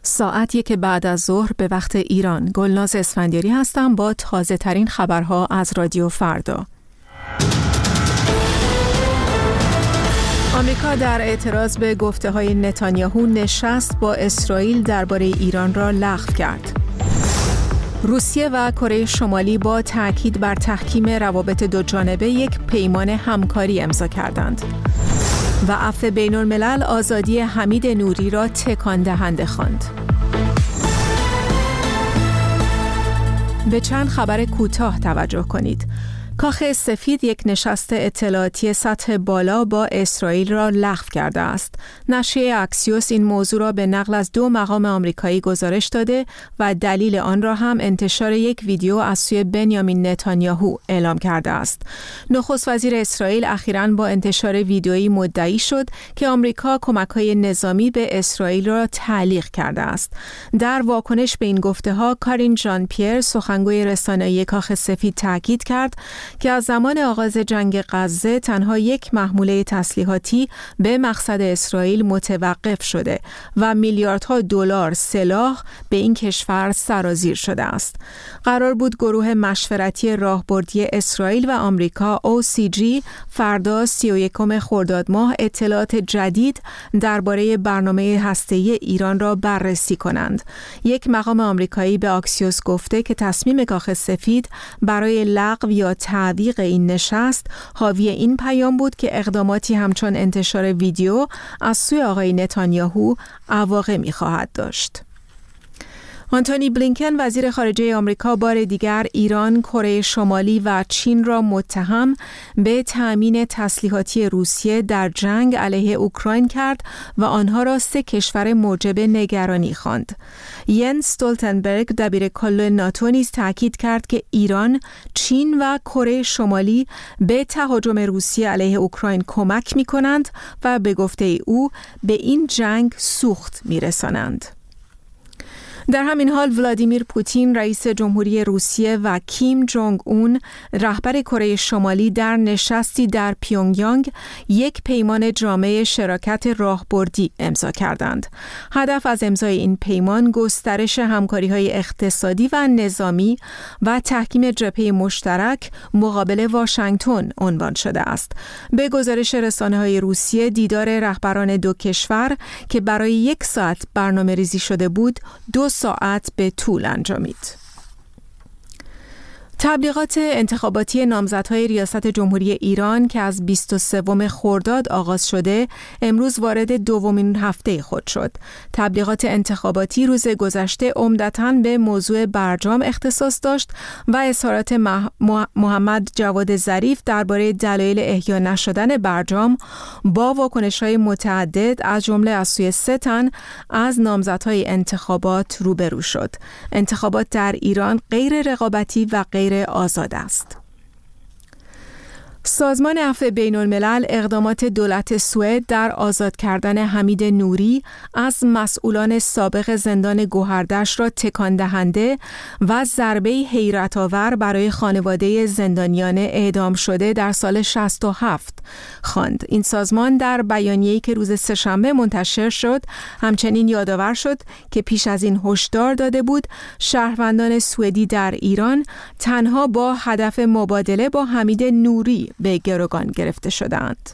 ساعت 1 بعد از ظهر به وقت ایران. گلناز اسفندیاری هستم با تازه ترین خبرها از رادیو فردا. آمریکا در اعتراض به گفته‌های نتانیاهو نشست با اسرائیل درباره ایران را لغو کرد. روسیه و کره شمالی با تأکید بر تحکیم روابط دوجانبه یک پیمان همکاری امضا کردند. و عفو بین‌الملل آزادی حمید نوری را تکان دهنده خواند. به چند خبر کوتاه توجه کنید. کاخ سفید یک نشست اطلاعاتی سطح بالا با اسرائیل را لغو کرده است. نشریه اکسیوس این موضوع را به نقل از 2 مقام آمریکایی گزارش داده و دلیل آن را هم انتشار یک ویدیو از سوی بنیامین نتانیاهو اعلام کرده است. نخست وزیر اسرائیل اخیراً با انتشار ویدیویی مدعی شد که آمریکا کمک‌های نظامی به اسرائیل را تعلیق کرده است. در واکنش به این گفته‌ها کارین ژان پیر سخنگوی رسانه‌ای کاخ سفید تاکید کرد که از زمان آغاز جنگ غزه تنها یک محموله تسلیحاتی به مقصد اسرائیل متوقف شده و میلیاردها دلار سلاح به این کشور سرازیر شده است. قرار بود گروه مشورتی راهبردی اسرائیل و آمریکا OCG فردا 31 خرداد ماه اطلاعات جدید درباره برنامه هسته‌ای ایران را بررسی کنند. یک مقام آمریکایی به اکسیوس گفته که تصمیم کاخ سفید برای لغو یا تعویق این نشست حاوی این پیام بود که اقداماتی همچون انتشار ویدیو از سوی آقای نتانیاهو عواقبی خواهد داشت. آنتونی بلینکن وزیر خارجه آمریکا بار دیگر ایران، کره شمالی و چین را متهم به تأمین تسلیحاتی روسیه در جنگ علیه اوکراین کرد و آنها را 3 کشور موجب نگرانی خواند. ینس استولتنبرگ دبیرکل ناتو نیز تاکید کرد که ایران، چین و کره شمالی به تهاجم روسیه علیه اوکراین کمک می‌کنند و به گفته او به این جنگ سوخت می‌رسانند. در همین حال ولادیمیر پوتین رئیس جمهوری روسیه و کیم جونگ اون رهبر کره شمالی در نشستی در پیونگیانگ یک پیمان جامع شراکت راهبردی امضا کردند. هدف از امضای این پیمان گسترش همکاری‌های اقتصادی و نظامی و تحکیم جبهه مشترک مقابل واشنگتن عنوان شده است. به گزارش رسانه‌های روسیه دیدار رهبران 2 کشور که برای 1 ساعت برنامه‌ریزی شده بود 2 ساعت به طول انجامید. تبلیغات انتخاباتی نامزدهای ریاست جمهوری ایران که از 23 خرداد آغاز شده امروز وارد 2مین هفته خود شد. تبلیغات انتخاباتی روز گذشته عمدتاً به موضوع برجام اختصاص داشت و اظهارات محمد جواد ظریف درباره دلایل احیا نشدن برجام با واکنش‌های متعدد از جمله از سوی 3 تن از نامزدهای انتخابات روبرو شد. انتخابات در ایران غیر رقابتی و غیر آزاد است. سازمان عفو بین‌الملل اقدامات دولت سوئد در آزاد کردن حمید نوری از مسئولان سابق زندان گوهردشت را تکان دهنده و ضربه حیرت آور برای خانواده زندانیان اعدام شده در سال 67 خواند. این سازمان در بیانیه‌ای که روز سه‌شنبه منتشر شد همچنین یادآور شد که پیش از این هشدار داده بود شهروندان سوئدی در ایران تنها با هدف مبادله با حمید نوری به گروگان گرفته شدند.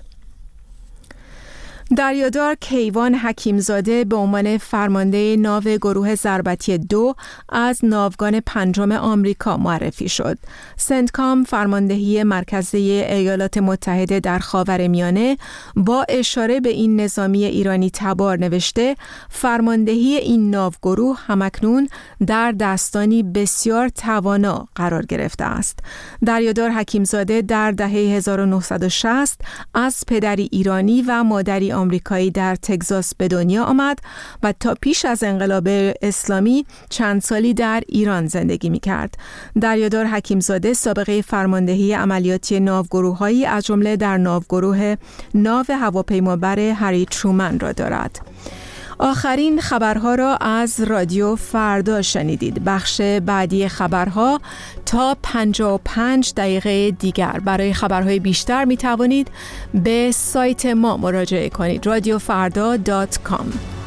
دریادار کیوان حکیمزاده به عنوان فرمانده ناو گروه ضربتی 2 از ناوگان 5 آمریکا معرفی شد. سنتکام فرماندهی مرکزی ایالات متحده در خاورمیانه با اشاره به این نظامی ایرانی تبار نوشته فرماندهی این ناوگروه همکنون در دستانی بسیار توانا قرار گرفته است. دریادار حکیمزاده در دهه 1960 از پدری ایرانی و مادری آمریکایی در تگزاس به دنیا آمد و تا پیش از انقلاب اسلامی چند سالی در ایران زندگی می‌کرد. دریادار حکیمزاده سابقه فرماندهی عملیاتی ناوگروه‌هایی از جمله در ناوگروه ناو هواپیمابر هری ترومن را دارد. آخرین خبرها را از رادیو فردا شنیدید. بخش بعدی خبرها تا 55 دقیقه دیگر. برای خبرهای بیشتر می توانید به سایت ما مراجعه کنید. radiofarda.com